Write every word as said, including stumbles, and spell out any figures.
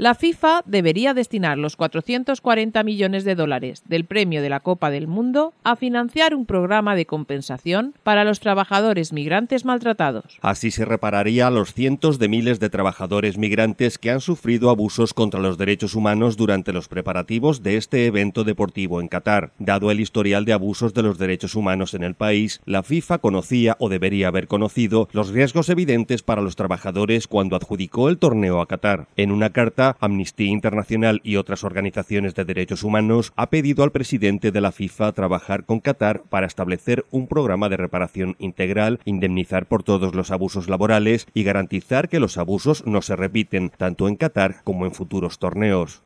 La FIFA debería destinar los cuatrocientos cuarenta millones de dólares del premio de la Copa del Mundo a financiar un programa de compensación para los trabajadores migrantes maltratados. Así se repararía a los cientos de miles de trabajadores migrantes que han sufrido abusos contra los derechos humanos durante los preparativos de este evento deportivo en Qatar. Dado el historial de abusos de los derechos humanos en el país, la FIFA conocía o debería haber conocido los riesgos evidentes para los trabajadores cuando adjudicó el torneo a Qatar. En una carta, Amnistía Internacional y otras organizaciones de derechos humanos ha pedido al presidente de la FIFA trabajar con Qatar para establecer un programa de reparación integral, indemnizar por todos los abusos laborales y garantizar que los abusos no se repiten, tanto en Qatar como en futuros torneos.